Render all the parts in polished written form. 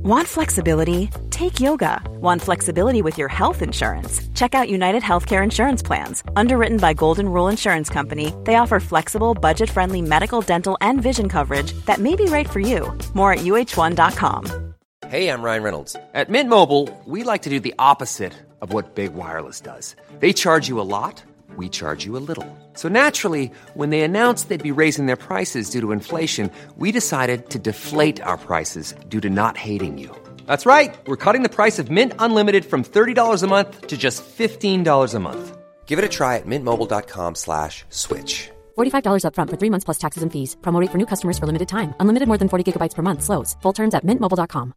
Want flexibility? Take yoga. Want flexibility with your health insurance? Check out United Healthcare Insurance Plans. Underwritten by Golden Rule Insurance Company, they offer flexible, budget-friendly medical, dental, and vision coverage that may be right for you. More at uh1.com. Hey, I'm Ryan Reynolds. At Mint Mobile, we like to do the opposite of what Big Wireless does. They charge you a lot, we charge you a little. So naturally, when they announced they'd be raising their prices due to inflation, we decided to deflate our prices due to not hating you. That's right. We're cutting the price of Mint Unlimited from $30 a month to just $15 a month. Give it a try at mintmobile.com/switch. $45 up front for 3 months plus taxes and fees. Promo rate for new customers for limited time. Unlimited more than 40 gigabytes per month. Slows full terms at mintmobile.com.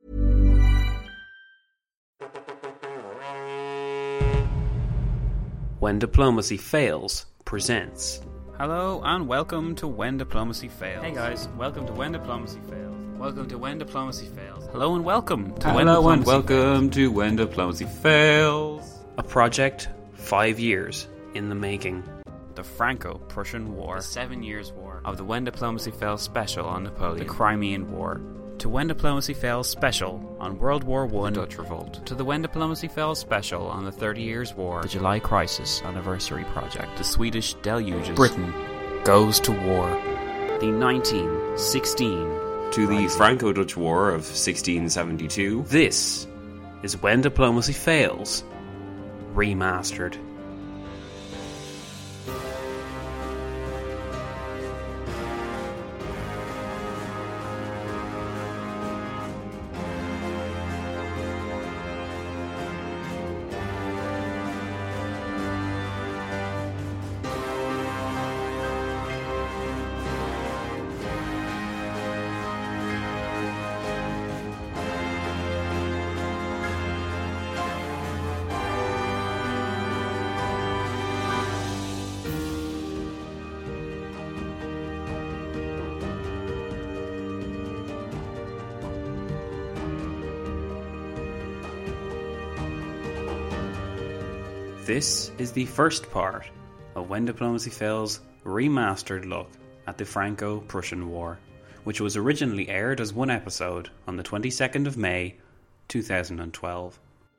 When Diplomacy Fails presents. Hello and welcome to When Diplomacy Fails. Hey guys, welcome to When Diplomacy Fails. Welcome to When Diplomacy Fails. Hello and welcome to When Diplomacy Fails. A project 5 years in the making. The Franco-Prussian War. The 7 Years' War. Of the When Diplomacy Fails special on Napoleon. The Crimean War. To When Diplomacy Fails special on World War I. The Dutch Revolt. To the When Diplomacy Fails special on the 30 Years' War. The July Crisis Anniversary Project. The Swedish Deluges. Britain goes to war. The 1916 to the Franco-Dutch War of 1672. This is When Diplomacy Fails Remastered. This is the first part of When Diplomacy Fails' remastered look at the Franco-Prussian War, which was originally aired as one episode on the 22nd of May, 2012.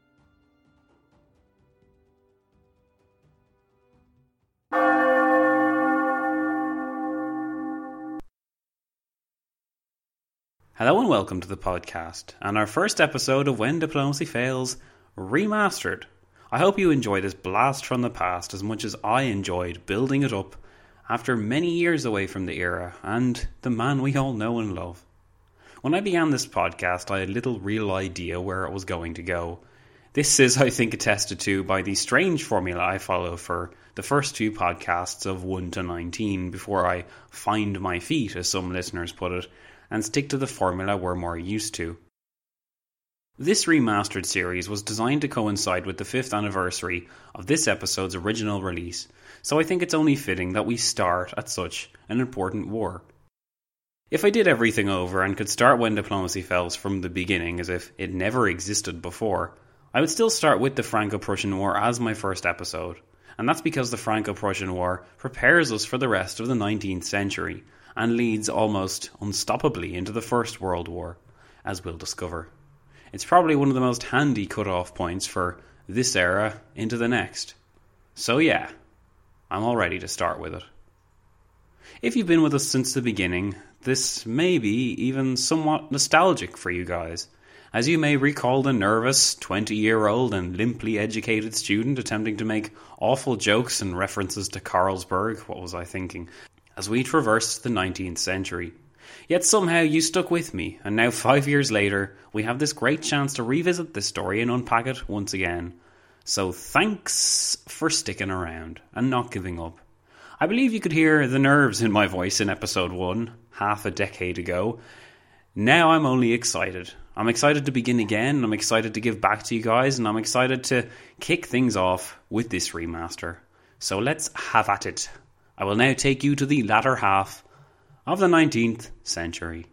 Hello and welcome to the podcast, and our first episode of When Diplomacy Fails Remastered. I hope you enjoy this blast from the past as much as I enjoyed building it up after many years away from the era and the man we all know and love. When I began this podcast, I had little real idea where it was going to go. This is, I think, attested to by the strange formula I follow for the first two podcasts of 1 to 19 before I find my feet, as some listeners put it, and stick to the formula we're more used to. This remastered series was designed to coincide with the 5th anniversary of this episode's original release, so I think it's only fitting that we start at such an important war. If I did everything over and could start When Diplomacy Fails from the beginning as if it never existed before, I would still start with the Franco-Prussian War as my first episode, and that's because the Franco-Prussian War prepares us for the rest of the 19th century and leads almost unstoppably into the First World War, as we'll discover. It's probably one of the most handy cut-off points for this era into the next. So yeah, I'm all ready to start with it. If you've been with us since the beginning, this may be even somewhat nostalgic for you guys, as you may recall the nervous 20-year-old and limply educated student attempting to make awful jokes and references to Carlsberg, what was I thinking, as we traversed the 19th century. Yet somehow you stuck with me, and now 5 years later, we have this great chance to revisit this story and unpack it once again. So thanks for sticking around and not giving up. I believe you could hear the nerves in my voice in episode 1, half a decade ago. Now I'm only excited. I'm excited to begin again, I'm excited to give back to you guys, and I'm excited to kick things off with this remaster. So let's have at it. I will now take you to the latter half of the 19th century.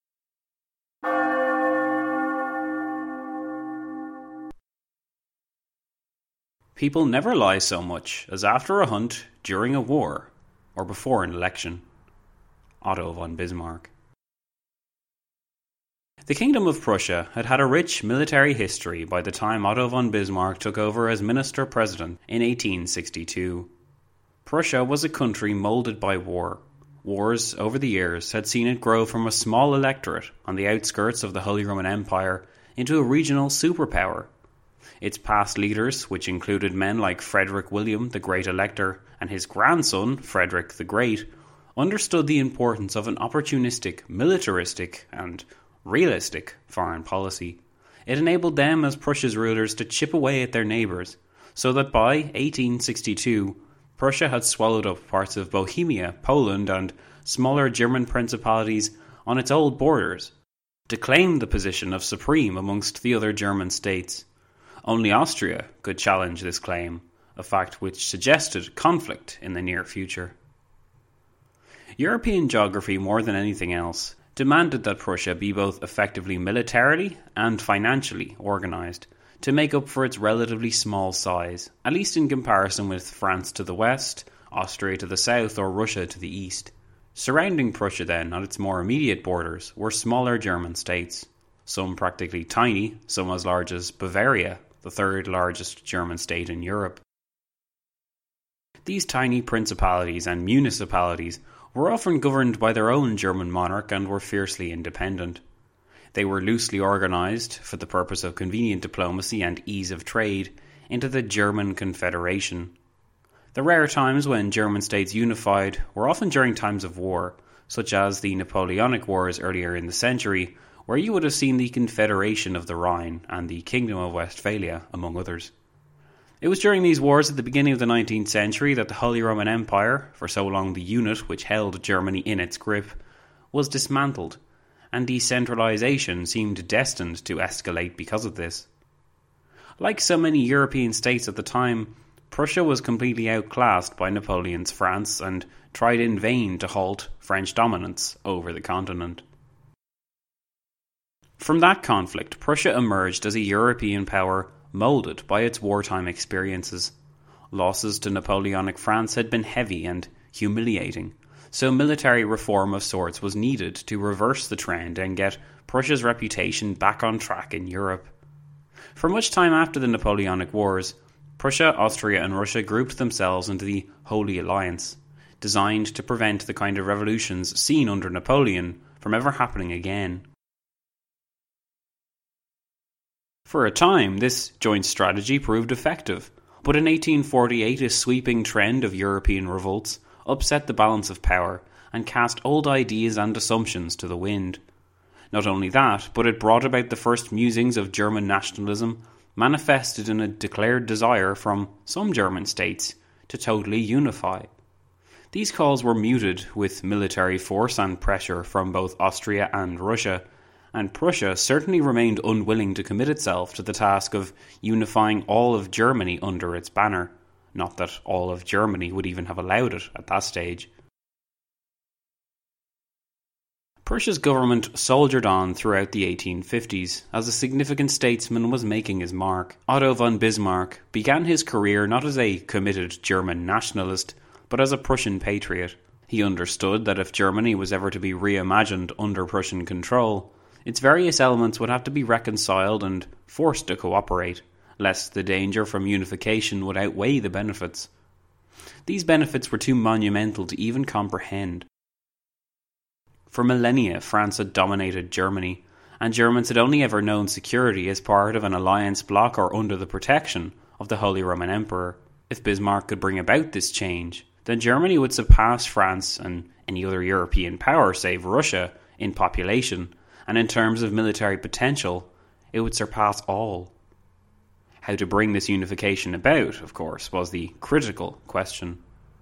People never lie so much as after a hunt, during a war, or before an election. Otto von Bismarck. The Kingdom of Prussia had had a rich military history by the time Otto von Bismarck took over as Minister-President in 1862. Prussia was a country moulded by war. Wars over the years had seen it grow from a small electorate on the outskirts of the Holy Roman Empire into a regional superpower. Its past leaders, which included men like Frederick William, the Great Elector, and his grandson, Frederick the Great, understood the importance of an opportunistic, militaristic, and realistic foreign policy. It enabled them as Prussia's rulers to chip away at their neighbours, so that by 1862 Prussia had swallowed up parts of Bohemia, Poland, and smaller German principalities on its old borders, to claim the position of supreme amongst the other German states. Only Austria could challenge this claim, a fact which suggested conflict in the near future. European geography, more than anything else, demanded that Prussia be both effectively militarily and financially organised to make up for its relatively small size, at least in comparison with France to the west, Austria to the south, or Russia to the east. Surrounding Prussia then, on its more immediate borders, were smaller German states, some practically tiny, some as large as Bavaria, the third largest German state in Europe. These tiny principalities and municipalities were often governed by their own German monarch and were fiercely independent. They were loosely organised, for the purpose of convenient diplomacy and ease of trade, into the German Confederation. The rare times when German states unified were often during times of war, such as the Napoleonic Wars earlier in the century, where you would have seen the Confederation of the Rhine and the Kingdom of Westphalia, among others. It was during these wars at the beginning of the 19th century that the Holy Roman Empire, for so long the unit which held Germany in its grip, was dismantled, and decentralisation seemed destined to escalate because of this. Like so many European states at the time, Prussia was completely outclassed by Napoleon's France and tried in vain to halt French dominance over the continent. From that conflict, Prussia emerged as a European power moulded by its wartime experiences. Losses to Napoleonic France had been heavy and humiliating, so military reform of sorts was needed to reverse the trend and get Prussia's reputation back on track in Europe. For much time after the Napoleonic Wars, Prussia, Austria and Russia grouped themselves into the Holy Alliance, designed to prevent the kind of revolutions seen under Napoleon from ever happening again. For a time, this joint strategy proved effective, but in 1848 a sweeping trend of European revolts upset the balance of power and cast old ideas and assumptions to the wind. Not only that, but it brought about the first musings of German nationalism, manifested in a declared desire from some German states to totally unify. These calls were muted with military force and pressure from both Austria and Russia, and Prussia certainly remained unwilling to commit itself to the task of unifying all of Germany under its banner. Not that all of Germany would even have allowed it at that stage. Prussia's government soldiered on throughout the 1850s as a significant statesman was making his mark. Otto von Bismarck began his career not as a committed German nationalist, but as a Prussian patriot. He understood that if Germany was ever to be reimagined under Prussian control, its various elements would have to be reconciled and forced to cooperate, lest the danger from unification would outweigh the benefits. These benefits were too monumental to even comprehend. For millennia, France had dominated Germany, and Germans had only ever known security as part of an alliance bloc or under the protection of the Holy Roman Emperor. If Bismarck could bring about this change, then Germany would surpass France and any other European power save Russia in population, and in terms of military potential, it would surpass all. How to bring this unification about, of course, was the critical question.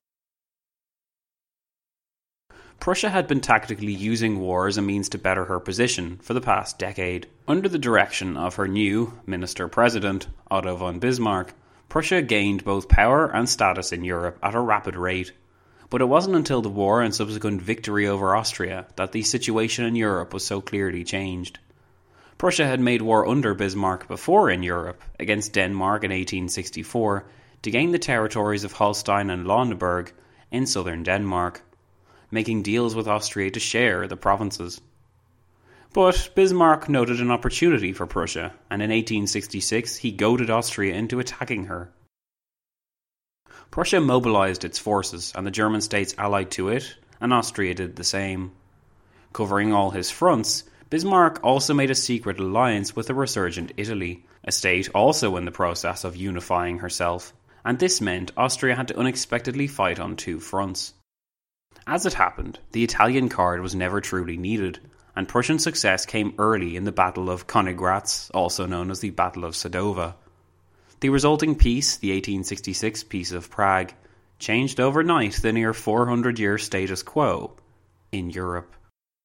Prussia had been tactically using war as a means to better her position for the past decade. Under the direction of her new Minister-President, Otto von Bismarck, Prussia gained both power and status in Europe at a rapid rate. But it wasn't until the war and subsequent victory over Austria that the situation in Europe was so clearly changed. Prussia had made war under Bismarck before in Europe, against Denmark in 1864, to gain the territories of Holstein and Lauenburg in southern Denmark, making deals with Austria to share the provinces. But Bismarck noted an opportunity for Prussia, and in 1866 he goaded Austria into attacking her. Prussia mobilised its forces, and the German states allied to it, and Austria did the same. Covering all his fronts, Bismarck also made a secret alliance with a resurgent Italy, a state also in the process of unifying herself, and this meant Austria had to unexpectedly fight on two fronts. As it happened, the Italian card was never truly needed, and Prussian success came early in the Battle of Königgrätz, also known as the Battle of Sadova. The resulting peace, the 1866 Peace of Prague, changed overnight the near 400-year status quo in Europe.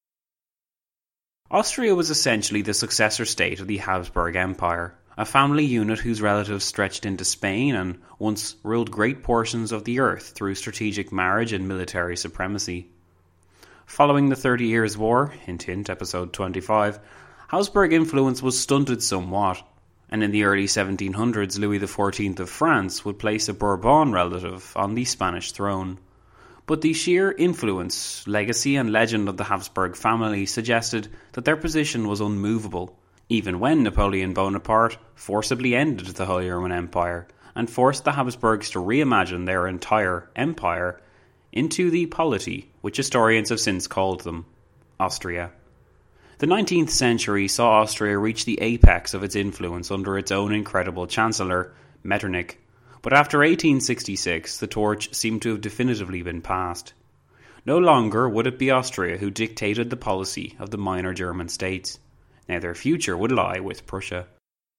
Austria was essentially the successor state of the Habsburg Empire, a family unit whose relatives stretched into Spain and once ruled great portions of the earth through strategic marriage and military supremacy. Following the 30 Years' War, hint hint, episode 25, Habsburg influence was stunted somewhat, and in the early 1700s Louis XIV of France would place a Bourbon relative on the Spanish throne. But the sheer influence, legacy and legend of the Habsburg family suggested that their position was unmovable, even when Napoleon Bonaparte forcibly ended the Holy Roman Empire and forced the Habsburgs to reimagine their entire empire into the polity which historians have since called them, Austria. The 19th century saw Austria reach the apex of its influence under its own incredible chancellor, Metternich, but after 1866 the torch seemed to have definitively been passed. No longer would it be Austria who dictated the policy of the minor German states. Now their future would lie with Prussia.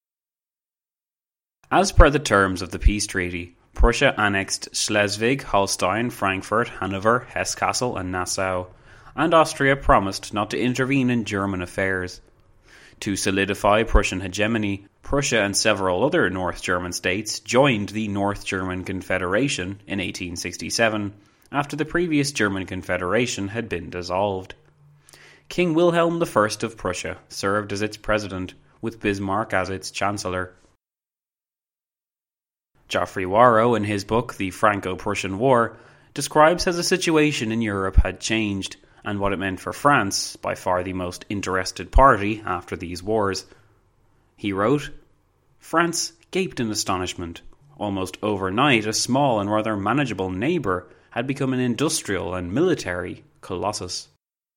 As per the terms of the peace treaty, Prussia annexed Schleswig, Holstein, Frankfurt, Hanover, Hesse-Kassel and Nassau, and Austria promised not to intervene in German affairs. To solidify Prussian hegemony, Prussia and several other North German states joined the North German Confederation in 1867, after the previous German Confederation had been dissolved. King Wilhelm I of Prussia served as its president, with Bismarck as its chancellor. Geoffrey Warrow, in his book The Franco-Prussian War, describes how the situation in Europe had changed, and what it meant for France, by far the most interested party after these wars. He wrote, "France gaped in astonishment. Almost overnight, a small and rather manageable neighbour had become an industrial and military colossus."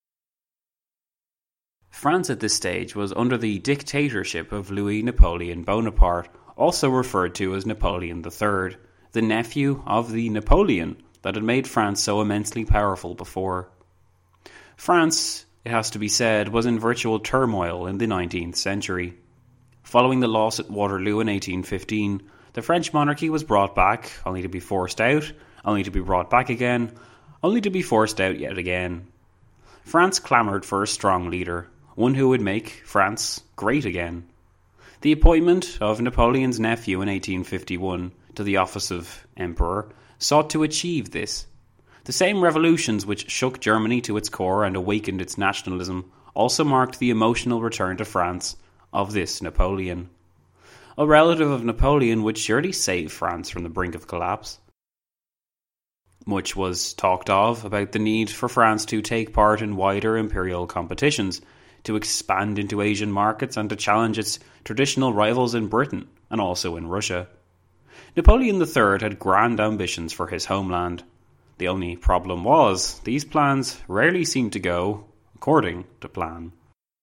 France at this stage was under the dictatorship of Louis Napoleon Bonaparte, also referred to as Napoleon III, the nephew of the Napoleon that had made France so immensely powerful before. France, it has to be said, was in virtual turmoil in the 19th century. Following the loss at Waterloo in 1815, the French monarchy was brought back, only to be forced out, only to be brought back again, only to be forced out yet again. France clamoured for a strong leader, one who would make France great again. The appointment of Napoleon's nephew in 1851 to the office of Emperor sought to achieve this. The same revolutions which shook Germany to its core and awakened its nationalism also marked the emotional return to France of this Napoleon. A relative of Napoleon would surely save France from the brink of collapse. Much was talked of about the need for France to take part in wider imperial competitions, to expand into Asian markets and to challenge its traditional rivals in Britain and also in Russia. Napoleon III had grand ambitions for his homeland. The only problem was, these plans rarely seemed to go according to plan.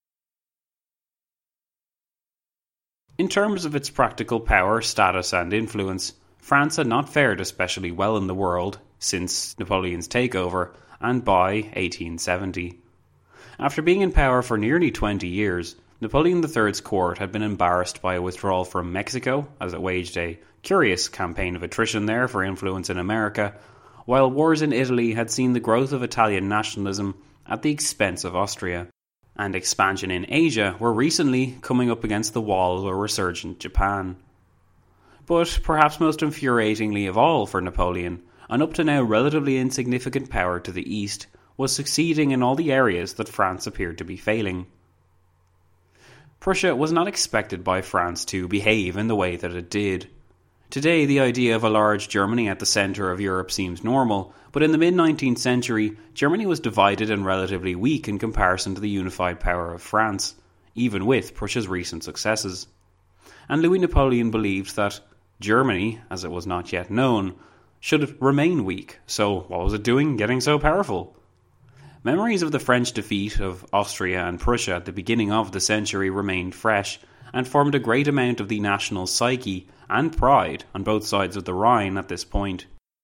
In terms of its practical power, status and influence, France had not fared especially well in the world since Napoleon's takeover and by 1870. After being in power for nearly 20 years, Napoleon III's court had been embarrassed by a withdrawal from Mexico, as it waged a curious campaign of attrition there for influence in America, while wars in Italy had seen the growth of Italian nationalism at the expense of Austria, and expansion in Asia were recently coming up against the wall of a resurgent Japan. But perhaps most infuriatingly of all for Napoleon, an up to now relatively insignificant power to the east was succeeding in all the areas that France appeared to be failing. Prussia was not expected by France to behave in the way that it did. Today, the idea of a large Germany at the centre of Europe seems normal, but in the mid-19th century, Germany was divided and relatively weak in comparison to the unified power of France, even with Prussia's recent successes. And Louis Napoleon believed that Germany, as it was not yet known, should remain weak, so what was it doing getting so powerful? Memories of the French defeat of Austria and Prussia at the beginning of the century remained fresh, and formed a great amount of the national psyche and pride on both sides of the Rhine at this point.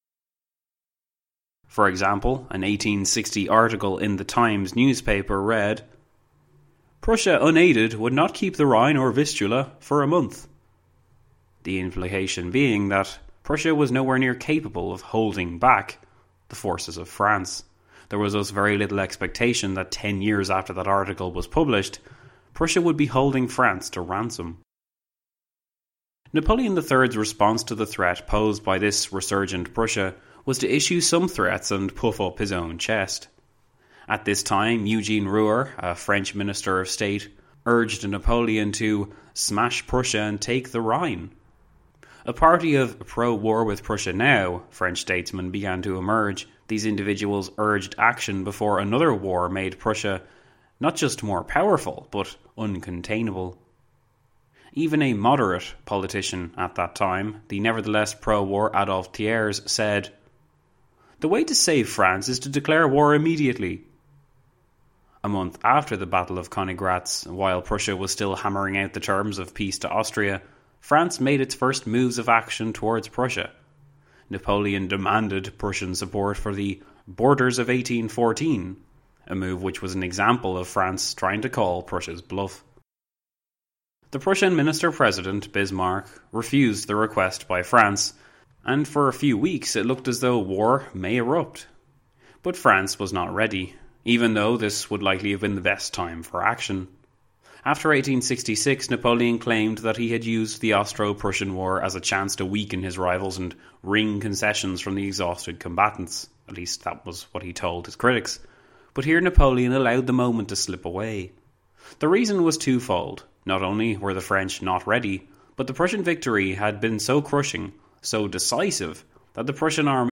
For example, an 1860 article in the Times newspaper read, "Prussia unaided would not keep the Rhine or Vistula for a month." The implication being that Prussia was nowhere near capable of holding back the forces of France. There was thus very little expectation that 10 years after that article was published, Prussia would be holding France to ransom. Napoleon III's response to the threat posed by this resurgent Prussia was to issue some threats and puff up his own chest. At this time, Eugene Rouher, a French Minister of State, urged Napoleon to smash Prussia and take the Rhine. A party of pro-war with Prussia now, French statesmen began to emerge. These individuals urged action before another war made Prussia not just more powerful, but uncontainable. Even a moderate politician at that time, the nevertheless pro-war Adolphe Thiers, said, "The way to save France is to declare war immediately." A month after the Battle of Königgrätz, while Prussia was still hammering out the terms of peace to Austria, France made its first moves of action towards Prussia. Napoleon demanded Prussian support for the borders of 1814, a move which was an example of France trying to call Prussia's bluff. The Prussian Minister-President, Bismarck, refused the request by France, and for a few weeks it looked as though war may erupt. But France was not ready, even though this would likely have been the best time for action. After 1866, Napoleon claimed that he had used the Austro-Prussian War as a chance to weaken his rivals and wring concessions from the exhausted combatants. At least that was what he told his critics. But here Napoleon allowed the moment to slip away. The reason was twofold. Not only were the French not ready, but the Prussian victory had been so crushing, so decisive, that the Prussian army...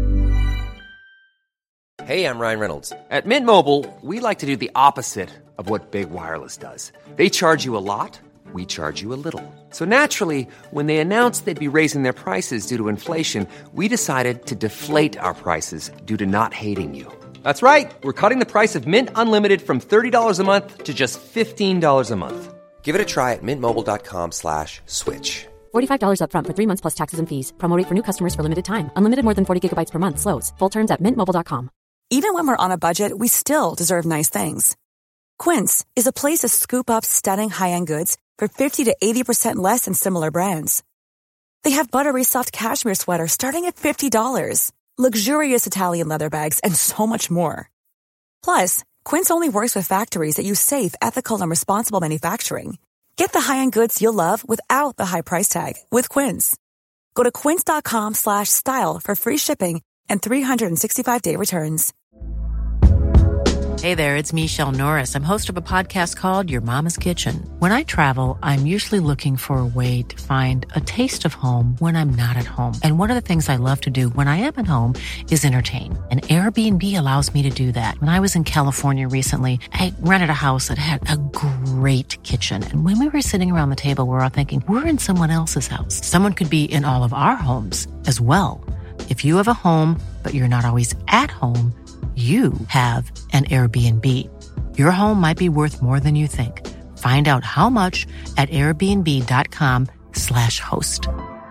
Hey, I'm Ryan Reynolds. At Mint Mobile, we like to do the opposite of what Big Wireless does. They charge you a lot, we charge you a little. So naturally, when they announced they'd be raising their prices due to inflation, we decided to deflate our prices due to not hating you. That's right. We're cutting the price of Mint Unlimited from $30 a month to just $15 a month. Give it a try at mintmobile.com/switch. $45 up front for 3 months plus taxes and fees. Promo rate for new customers for limited time. Unlimited more than 40 gigabytes per month. Slows full terms at mintmobile.com. Even when we're on a budget, we still deserve nice things. Quince is a place to scoop up stunning high-end goods for 50 to 80% less than similar brands. They have buttery soft cashmere sweaters starting at $50, luxurious Italian leather bags, and so much more. Plus, Quince only works with factories that use safe, ethical, and responsible manufacturing. Get the high-end goods you'll love without the high price tag with Quince. Go to quince.com/style for free shipping and 365-day returns. Hey there, it's Michelle Norris. I'm host of a podcast called Your Mama's Kitchen. When I travel, I'm usually looking for a way to find a taste of home when I'm not at home. And one of the things I love to do when I am at home is entertain. And Airbnb allows me to do that. When I was in California recently, I rented a house that had a great kitchen. And when we were sitting around the table, we were all thinking, we're in someone else's house. Someone could be in all of our homes as well. If you have a home, but you're not always at home, you have an Airbnb. Your home might be worth more than you think. Find out how much at airbnb.com/host.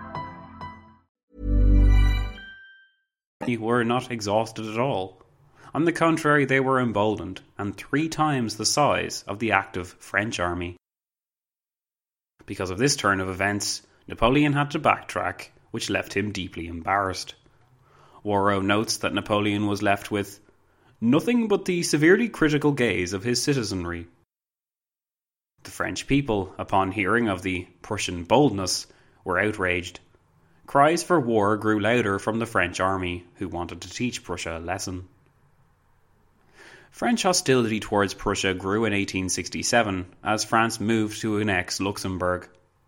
They were not exhausted at all. On the contrary, they were emboldened, and 3 times the size of the active French army. Because of this turn of events, Napoleon had to backtrack, which left him deeply embarrassed. Warrow notes that Napoleon was left with nothing but the severely critical gaze of his citizenry. The French people, upon hearing of the Prussian boldness, were outraged. Cries for war grew louder from the French army, who wanted to teach Prussia a lesson. French hostility towards Prussia grew in 1867 as France moved to annex Luxembourg.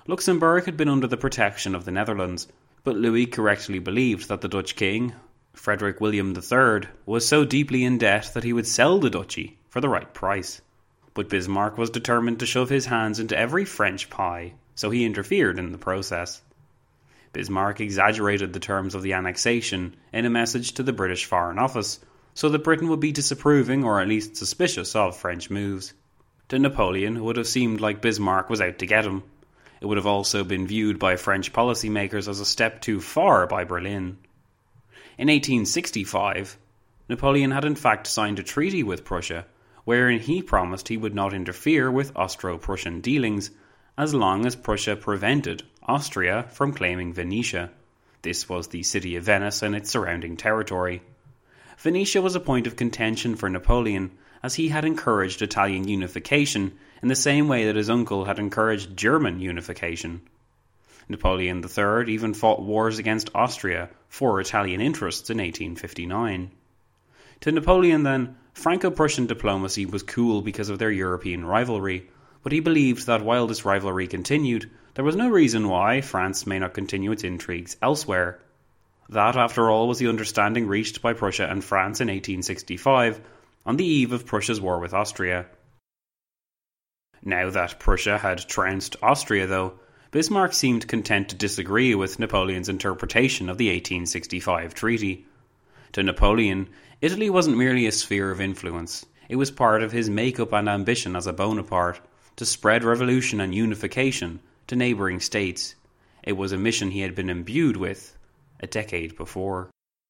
Luxembourg had been under the protection of the Netherlands, but Louis correctly believed that the Dutch king, Frederick William III, was so deeply in debt that he would sell the duchy for the right price. But Bismarck was determined to shove his hands into every French pie, so he interfered in the process. Bismarck exaggerated the terms of the annexation in a message to the British Foreign Office, so that Britain would be disapproving or at least suspicious of French moves. To Napoleon, it would have seemed like Bismarck was out to get him. It would have also been viewed by French policymakers as a step too far by Berlin. In 1865, Napoleon had in fact signed a treaty with Prussia, wherein he promised he would not interfere with Austro-Prussian dealings as long as Prussia prevented Austria from claiming Venetia. This was the city of Venice and its surrounding territory. Venetia was a point of contention for Napoleon, as he had encouraged Italian unification in the same way that his uncle had encouraged German unification. Napoleon III even fought wars against Austria for Italian interests in 1859. To Napoleon, then, Franco-Prussian diplomacy was cool because of their European rivalry, but he believed that while this rivalry continued, there was no reason why France may not continue its intrigues elsewhere. That, after all, was the understanding reached by Prussia and France in 1865, on the eve of Prussia's war with Austria. Now that Prussia had trounced Austria, though, Bismarck seemed content to disagree with Napoleon's interpretation of the 1865 treaty. To Napoleon, Italy wasn't merely a sphere of influence. It was part of his makeup and ambition as a Bonaparte, to spread revolution and unification to neighbouring states. It was a mission he had been imbued with a decade before.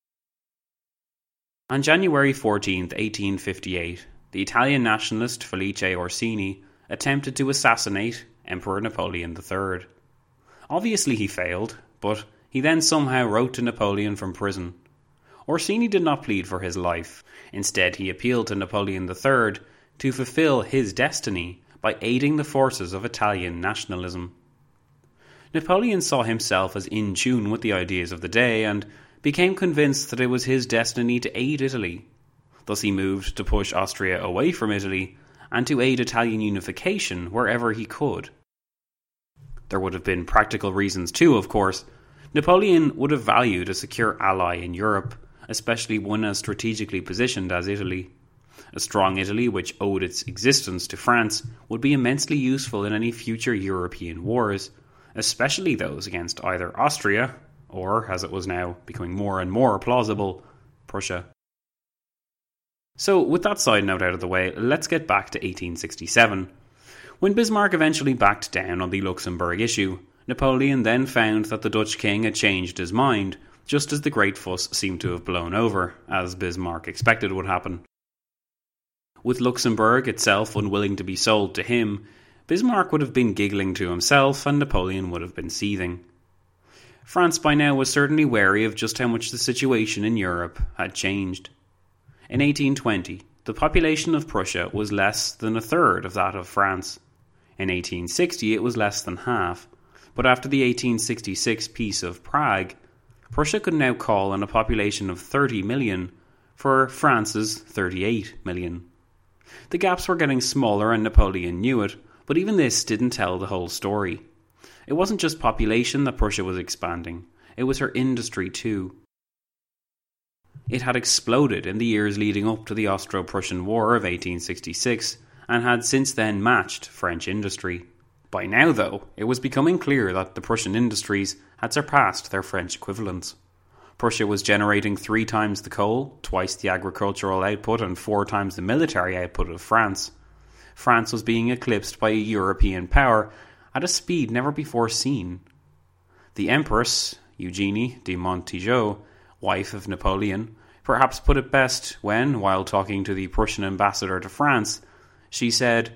On January 14, 1858, the Italian nationalist Felice Orsini attempted to assassinate Emperor Napoleon III. Obviously he failed, but he then somehow wrote to Napoleon from prison. Orsini did not plead for his life. Instead, he appealed to Napoleon III to fulfill his destiny by aiding the forces of Italian nationalism. Napoleon saw himself as in tune with the ideas of the day and became convinced that it was his destiny to aid Italy. Thus he moved to push Austria away from Italy and to aid Italian unification wherever he could. There would have been practical reasons too, of course. Napoleon would have valued a secure ally in Europe, especially one as strategically positioned as Italy. A strong Italy, which owed its existence to France, would be immensely useful in any future European wars, especially those against either Austria or, as it was now becoming more and more plausible, Prussia. So, with that side note out of the way, let's get back to 1867. When Bismarck eventually backed down on the Luxembourg issue, Napoleon then found that the Dutch king had changed his mind, just as the Great Fuss seemed to have blown over, as Bismarck expected would happen. With Luxembourg itself unwilling to be sold to him, Bismarck would have been giggling to himself and Napoleon would have been seething. France by now was certainly wary of just how much the situation in Europe had changed. In 1820, the population of Prussia was less than a third of that of France. In 1860 it was less than half, but after the 1866 Peace of Prague, Prussia could now call on a population of 30 million for France's 38 million. The gaps were getting smaller and Napoleon knew it, but even this didn't tell the whole story. It wasn't just population that Prussia was expanding, it was her industry too. It had exploded in the years leading up to the Austro-Prussian War of 1866 and had since then matched French industry. By now, though, it was becoming clear that the Prussian industries had surpassed their French equivalents. Prussia was generating 3 times the coal, twice the agricultural output and 4 times the military output of France. France was being eclipsed by a European power at a speed never before seen. The Empress, Eugénie de Montijo, wife of Napoleon, perhaps put it best when, while talking to the Prussian ambassador to France, she said,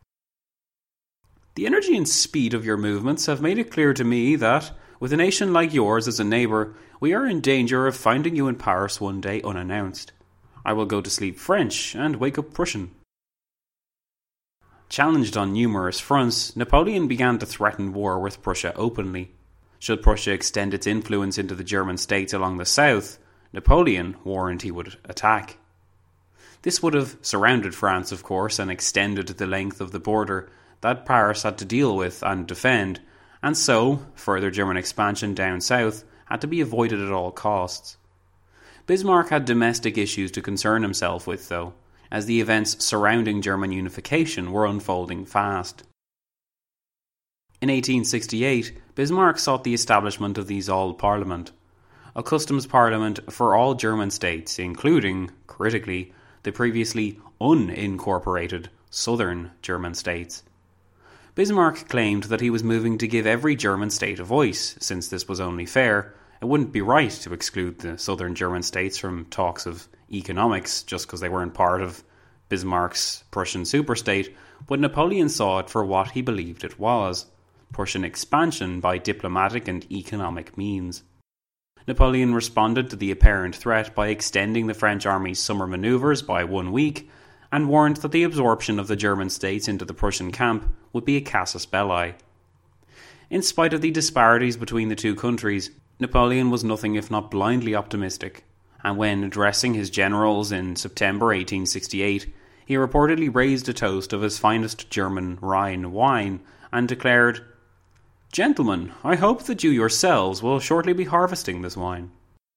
"The energy and speed of your movements have made it clear to me that, with a nation like yours as a neighbour, we are in danger of finding you in Paris one day unannounced. I will go to sleep French and wake up Prussian." Challenged on numerous fronts, Napoleon began to threaten war with Prussia openly. Should Prussia extend its influence into the German states along the south, Napoleon warned he would attack. This would have surrounded France, of course, and extended the length of the border that Paris had to deal with and defend, and so further German expansion down south had to be avoided at all costs. Bismarck had domestic issues to concern himself with, though, as the events surrounding German unification were unfolding fast. In 1868, Bismarck sought the establishment of the Zollparlament, a customs parliament for all German states, including, critically, the previously unincorporated southern German states. Bismarck claimed that he was moving to give every German state a voice, since this was only fair. It wouldn't be right to exclude the southern German states from talks of economics just because they weren't part of Bismarck's Prussian superstate, but Napoleon saw it for what he believed it was: Prussian expansion by diplomatic and economic means. Napoleon responded to the apparent threat by extending the French army's summer manoeuvres by 1 week, and warned that the absorption of the German states into the Prussian camp would be a casus belli. In spite of the disparities between the two countries, Napoleon was nothing if not blindly optimistic, and when addressing his generals in September 1868, he reportedly raised a toast of his finest German Rhine wine and declared, "Gentlemen, I hope that you yourselves will shortly be harvesting this wine."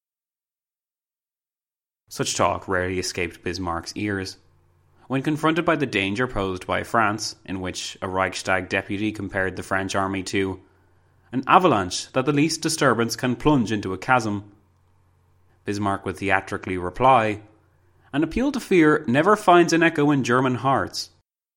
Such talk rarely escaped Bismarck's ears. When confronted by the danger posed by France, in which a Reichstag deputy compared the French army to an avalanche that the least disturbance can plunge into a chasm, Bismarck would theatrically reply, "An appeal to fear never finds an echo in German hearts."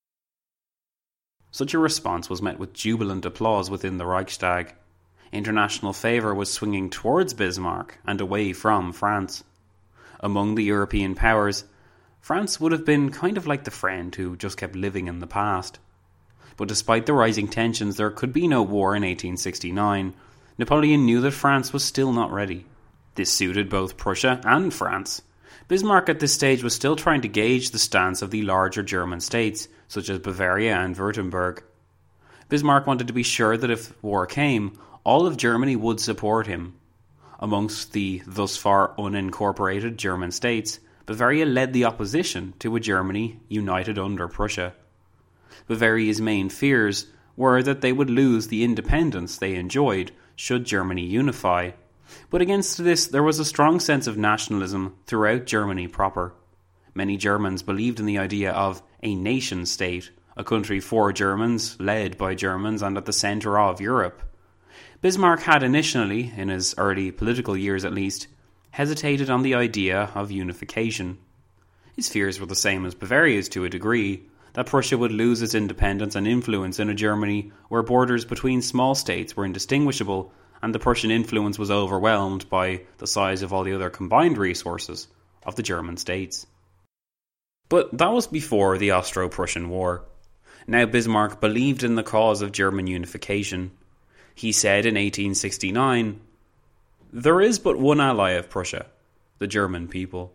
Such a response was met with jubilant applause within the Reichstag. International favour was swinging towards Bismarck and away from France. Among the European powers, France would have been kind of like the friend who just kept living in the past. But despite the rising tensions, there could be no war in 1869. Napoleon knew that France was still not ready. This suited both Prussia and France. Bismarck at this stage was still trying to gauge the stance of the larger German states, such as Bavaria and Württemberg. Bismarck wanted to be sure that if war came, all of Germany would support him. Amongst the thus far unincorporated German states, Bavaria led the opposition to a Germany united under Prussia. Bavaria's main fears were that they would lose the independence they enjoyed should Germany unify. But against this, there was a strong sense of nationalism throughout Germany proper. Many Germans believed in the idea of a nation-state, a country for Germans, led by Germans, and at the centre of Europe. Bismarck had initially, in his early political years at least, hesitated on the idea of unification. His fears were the same as Bavaria's to a degree, that Prussia would lose its independence and influence in a Germany where borders between small states were indistinguishable, and the Prussian influence was overwhelmed by the size of all the other combined resources of the German states. But that was before the Austro-Prussian War. Now Bismarck believed in the cause of German unification. He said in 1869, "There is but one ally of Prussia, the German people."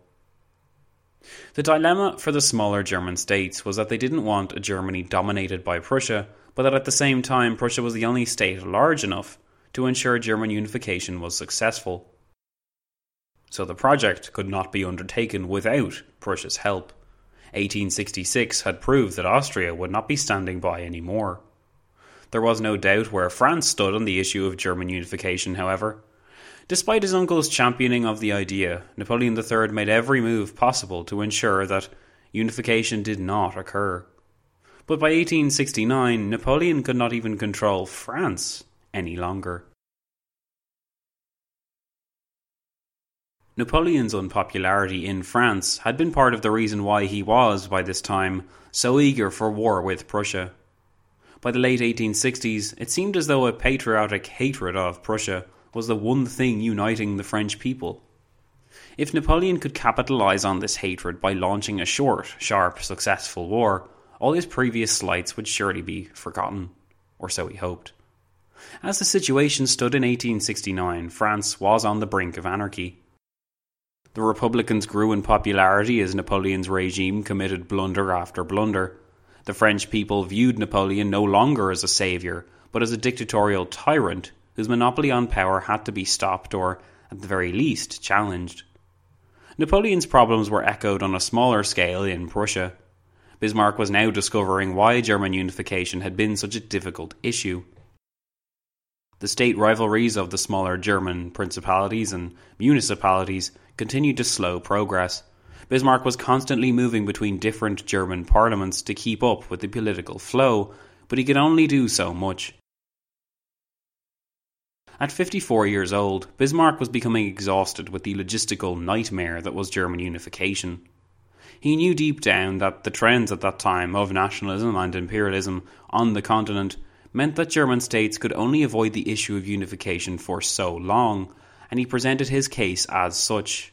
The dilemma for the smaller German states was that they didn't want a Germany dominated by Prussia, but that at the same time Prussia was the only state large enough to ensure German unification was successful. So the project could not be undertaken without Prussia's help. 1866 had proved that Austria would not be standing by anymore. There was no doubt where France stood on the issue of German unification, however. Despite his uncle's championing of the idea, Napoleon III made every move possible to ensure that unification did not occur. But by 1869, Napoleon could not even control France any longer. Napoleon's unpopularity in France had been part of the reason why he was, by this time, so eager for war with Prussia. By the late 1860s, it seemed as though a patriotic hatred of Prussia was the one thing uniting the French people. If Napoleon could capitalise on this hatred by launching a short, sharp, successful war, all his previous slights would surely be forgotten, or so he hoped. As the situation stood in 1869, France was on the brink of anarchy. The Republicans grew in popularity as Napoleon's regime committed blunder after blunder. The French people viewed Napoleon no longer as a saviour, but as a dictatorial tyrant whose monopoly on power had to be stopped or, at the very least, challenged. Napoleon's problems were echoed on a smaller scale in Prussia. Bismarck was now discovering why German unification had been such a difficult issue. The state rivalries of the smaller German principalities and municipalities continued to slow progress. Bismarck was constantly moving between different German parliaments to keep up with the political flow, but he could only do so much. At 54 years old, Bismarck was becoming exhausted with the logistical nightmare that was German unification. He knew deep down that the trends at that time of nationalism and imperialism on the continent meant that German states could only avoid the issue of unification for so long, and he presented his case as such.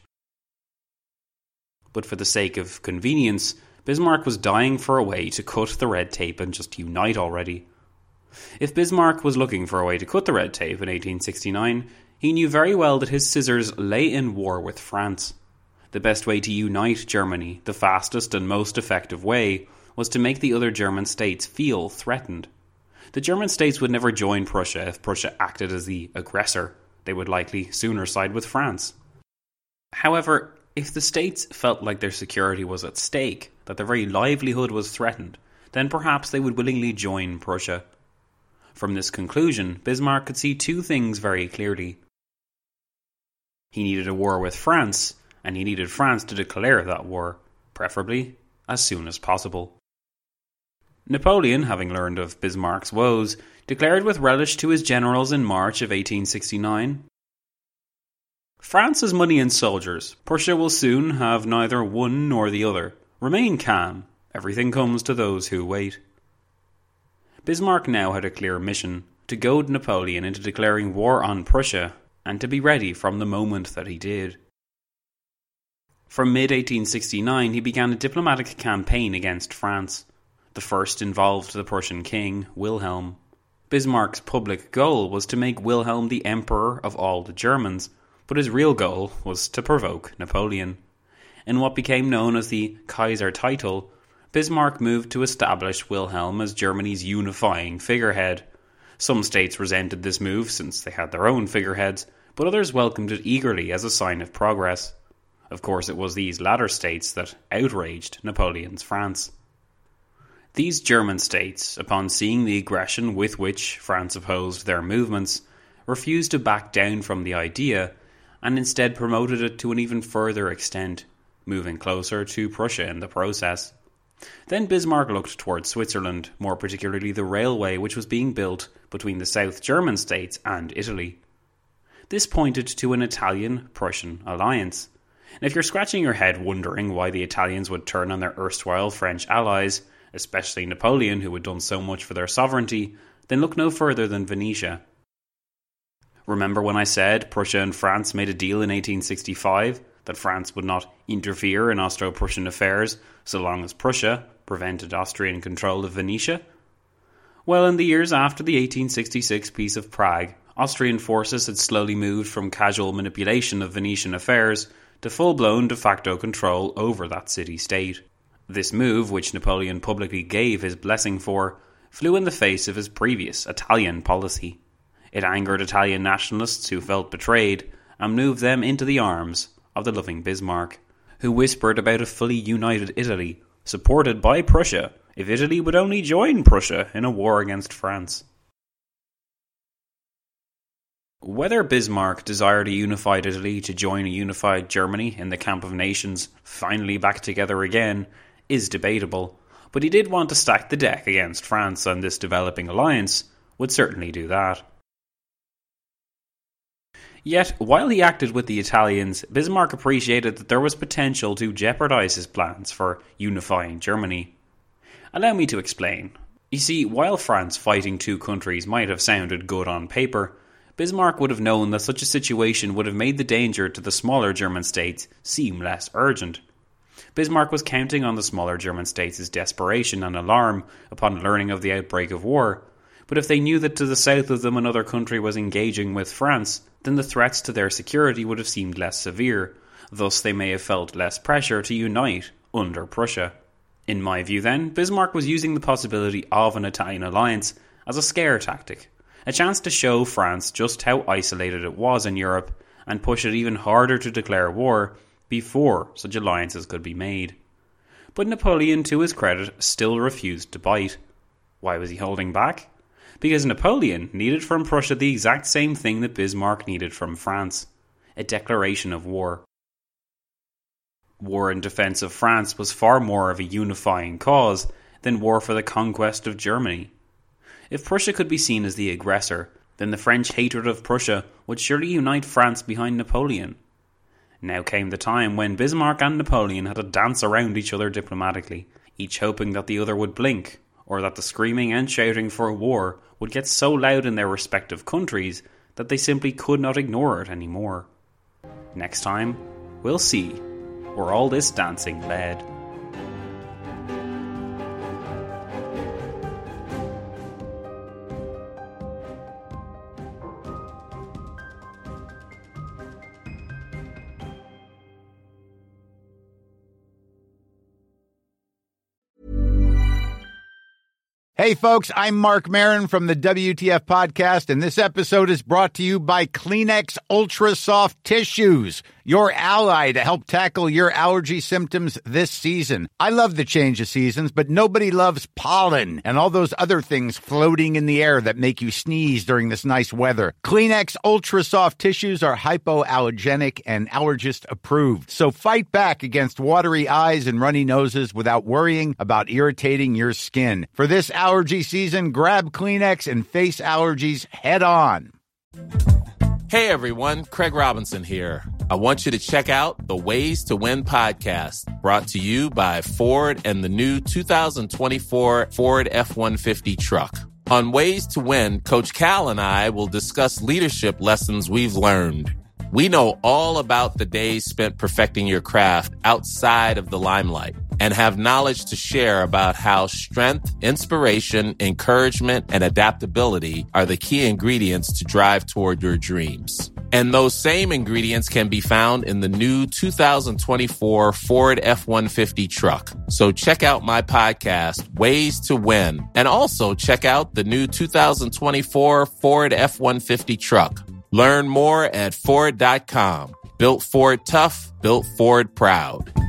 But for the sake of convenience, Bismarck was dying for a way to cut the red tape and just unite already. If Bismarck was looking for a way to cut the red tape in 1869, he knew very well that his scissors lay in war with France. The best way to unite Germany, the fastest and most effective way, was to make the other German states feel threatened. The German states would never join Prussia if Prussia acted as the aggressor. They would likely sooner side with France. However, if the states felt like their security was at stake, that their very livelihood was threatened, then perhaps they would willingly join Prussia. From this conclusion, Bismarck could see two things very clearly. He needed a war with France, and he needed France to declare that war, preferably as soon as possible. Napoleon, having learned of Bismarck's woes, declared with relish to his generals in March of 1869, "France has money and soldiers. Prussia will soon have neither one nor the other. Remain calm. Everything comes to those who wait." Bismarck now had a clear mission: to goad Napoleon into declaring war on Prussia, and to be ready from the moment that he did. From mid-1869 he began a diplomatic campaign against France. The first involved the Prussian king, Wilhelm. Bismarck's public goal was to make Wilhelm the emperor of all the Germans, but his real goal was to provoke Napoleon. In what became known as the Kaiser title, Bismarck moved to establish Wilhelm as Germany's unifying figurehead. Some states resented this move since they had their own figureheads, but others welcomed it eagerly as a sign of progress. Of course, it was these latter states that outraged Napoleon's France. These German states, upon seeing the aggression with which France opposed their movements, refused to back down from the idea, and instead promoted it to an even further extent, moving closer to Prussia in the process. Then Bismarck looked towards Switzerland, more particularly the railway which was being built between the South German states and Italy. This pointed to an Italian-Prussian alliance. And if you're scratching your head wondering why the Italians would turn on their erstwhile French allies, especially Napoleon, who had done so much for their sovereignty, then look no further than Venetia. Remember when I said Prussia and France made a deal in 1865 that France would not interfere in Austro-Prussian affairs so long as Prussia prevented Austrian control of Venetia? Well, in the years after the 1866 Peace of Prague, Austrian forces had slowly moved from casual manipulation of Venetian affairs to full-blown de facto control over that city-state. This move, which Napoleon publicly gave his blessing for, flew in the face of his previous Italian policy. It angered Italian nationalists who felt betrayed and moved them into the arms of the loving Bismarck, who whispered about a fully united Italy, supported by Prussia, if Italy would only join Prussia in a war against France. Whether Bismarck desired a unified Italy to join a unified Germany in the camp of nations finally back together again is debatable, but he did want to stack the deck against France, and this developing alliance would certainly do that. Yet, while he acted with the Italians, Bismarck appreciated that there was potential to jeopardize his plans for unifying Germany. Allow me to explain. You see, while France fighting two countries might have sounded good on paper, Bismarck would have known that such a situation would have made the danger to the smaller German states seem less urgent. Bismarck was counting on the smaller German states' desperation and alarm upon learning of the outbreak of war, but if they knew that to the south of them another country was engaging with France, then the threats to their security would have seemed less severe, thus they may have felt less pressure to unite under Prussia. In my view then, Bismarck was using the possibility of an Italian alliance as a scare tactic, a chance to show France just how isolated it was in Europe and push it even harder to declare war before such alliances could be made. But Napoleon, to his credit, still refused to bite. Why was he holding back? because Napoleon needed from Prussia the exact same thing that Bismarck needed from France: a declaration of war. War in defence of France was far more of a unifying cause than war for the conquest of Germany. If Prussia could be seen as the aggressor, then the French hatred of Prussia would surely unite France behind Napoleon. Now came the time when Bismarck and Napoleon had to dance around each other diplomatically, each hoping that the other would blink, or that the screaming and shouting for war would get so loud in their respective countries that they simply could not ignore it anymore. Next time, we'll see where all this dancing led. Hey folks, I'm Mark Maron from the WTF Podcast, and this episode is brought to you by Kleenex Ultra Soft Tissues, your ally to help tackle your allergy symptoms this season. I love the change of seasons, but nobody loves pollen and all those other things floating in the air that make you sneeze during this nice weather. Kleenex Ultra Soft Tissues are hypoallergenic and allergist approved, so fight back against watery eyes and runny noses without worrying about irritating your skin. For this allergy season, grab Kleenex and face allergies head on. Hey everyone, Craig Robinson here. I want you to check out the Ways to Win podcast, brought to you by Ford and the new 2024 Ford F-150 truck. On Ways to Win, Coach Cal and I will discuss leadership lessons we've learned. We know all about the days spent perfecting your craft outside of the limelight and have knowledge to share about how strength, inspiration, encouragement, and adaptability are the key ingredients to drive toward your dreams. And those same ingredients can be found in the new 2024 Ford F-150 truck. So check out my podcast, Ways to Win, and also check out the new 2024 Ford F-150 truck. Learn more at Ford.com. Built Ford tough, built Ford proud.